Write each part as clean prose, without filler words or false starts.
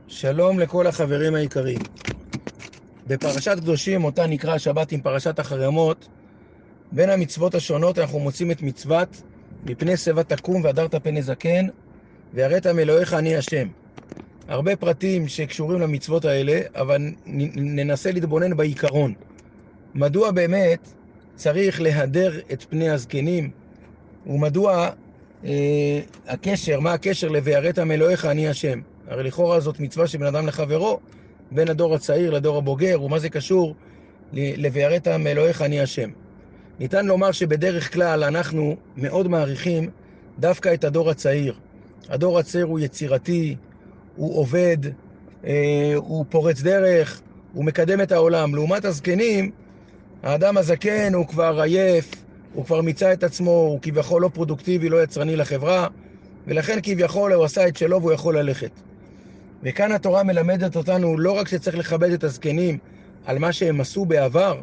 שלום לכל החברים היקרים. בפרשת קדושים, אותה נקרא השבת עם פרשת החרמות, בין המצוות השונות אנחנו מוצאים את מצוות מפני שיבה תקום והדרת פני זקן ויראת מאלוהיך אני השם. הרבה פרטים שקשורים למצוות האלה, אבל ננסה להתבונן בעיקרון. מדוע באמת צריך להדר את פני הזקנים, ומדוע מה הקשר ל"ויראת מאלוהיך אני השם"? הרי לכאורה זאת מצווה שבין אדם לחברו, בין הדור הצעיר לדור הבוגר, ומה זה קשור ל"ויראת מאלוהיך אני השם"? ניתן לומר שבדרך כלל אנחנו מאוד מעריכים דווקא את הדור הצעיר. הדור הצעיר הוא יצירתי, הוא עובד, הוא פורץ דרך, הוא מקדם את העולם. לעומת הזקנים, האדם הזקן הוא כבר עייף, הוא כבר מיצה את עצמו, הוא כביכול לא פרודוקטיבי, לא יצרני לחברה, ולכן כביכול הוא עשה את שלו והוא יכול ללכת. וכאן התורה מלמדת אותנו לא רק שצריך לכבד את הזקנים על מה שהם עשו בעבר,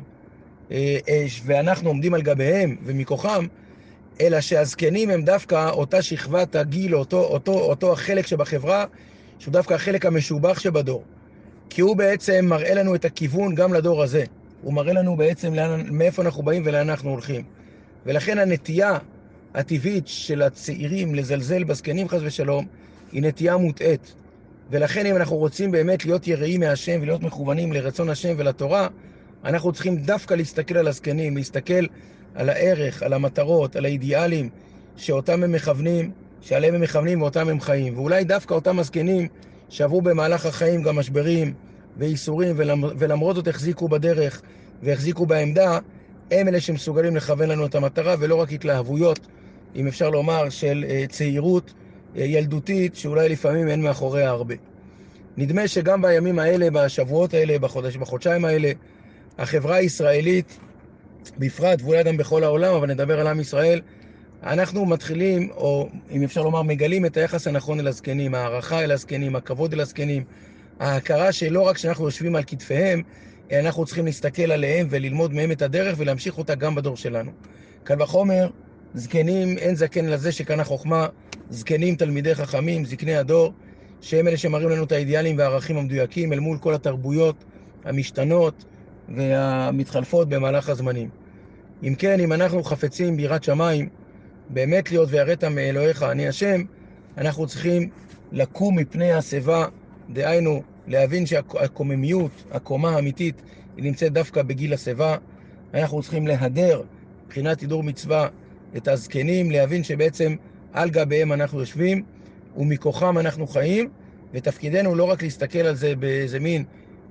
ואנחנו עומדים על גביהם ומכוחם, אלא שהזקנים הם דווקא אותה שכבת הגיל, אותו החלק שבחברה, שהוא דווקא החלק המשובח שבדור. כי הוא בעצם מראה לנו את הכיוון גם לדור הזה. הוא מראה לנו בעצם מאיפה אנחנו באים ולאן אנחנו הולכים. ולכן הנטייה הטבעית של הצעירים לזלזל בזקנים חס ושלום, היא נטייה מוטעית. ולכן אם אנחנו רוצים באמת להיות יראים מהשם ולהיות מכוונים לרצון השם ולתורה, אנחנו צריכים דווקא להסתכל על הזקנים, להסתכל על הערך, על המטרות, על האידיאלים שאותם הם מכוונים, שעליהם הם מכוונים ואותם הם חיים. ואולי דווקא אותם הזקנים שעברו במהלך החיים גם משברים ואיסורים, ולמרות זאת החזיקו בדרך והחזיקו בעמדה, הם אלה שמסוגלים לכוון לנו את המטרה, ולא רק התלהבויות, אם אפשר לומר, של צעירות ילדותית, שאולי לפעמים אין מאחוריה הרבה. נדמה שגם בימים האלה, בשבועות האלה, בחודשיים האלה, החברה הישראלית בפרט, ואולי גם בכל העולם, אבל נדבר על עם ישראל, אנחנו מתחילים, או אם אפשר לומר, מגלים את היחס הנכון אל הזקנים, הערכה אל הזקנים, הכבוד אל הזקנים, ההכרה שלא רק שאנחנו יושבים על כתפיהם, אלא אנחנו צריכים להסתכל עליהם וללמוד מהם את הדרך ולהמשיך אותה גם בדור שלנו. קל וחומר, זקנים, אין זקן לזה שכאן החוכמה, זקנים תלמידי חכמים, זקני הדור, שהם אלה שמראים לנו את האידיאלים והערכים המדויקים אל מול כל התרבויות המשתנות והמתחלפות במהלך הזמנים. אם כן, אם אנחנו חפצים ביראת שמיים, באמת להיות ויראת מאלוהיך אני השם, אנחנו צריכים לקום מפני השיבה, דהיינו להבין שהקוממיות, הקומה האמיתית, היא נמצאת דווקא בגיל השיבה. אנחנו צריכים להדר מבחינת הידור מצווה את הזקנים, להבין שבעצם על גביהם אנחנו יושבים ומכוחם אנחנו חיים, ותפקידנו לא רק להסתכל על זה באיזה מין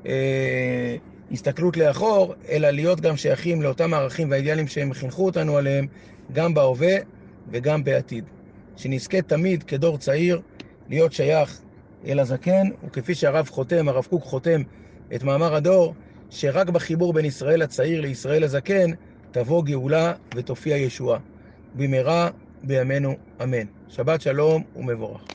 הסתכלות לאחור, אלא להיות גם שייכים לאותם הערכים והאידיאלים שהם חינכו אותנו עליהם, גם בהווה וגם בעתיד. שנזכה תמיד כדור צעיר להיות שייך אל הזקן, וכפי הרב קוק חותם את מאמר הדור, שרק בחיבור בין ישראל הצעיר לישראל הזקן תבוא גאולה ותופיע ישועה. במהרה בימינו אמן. שבת שלום ומבורך.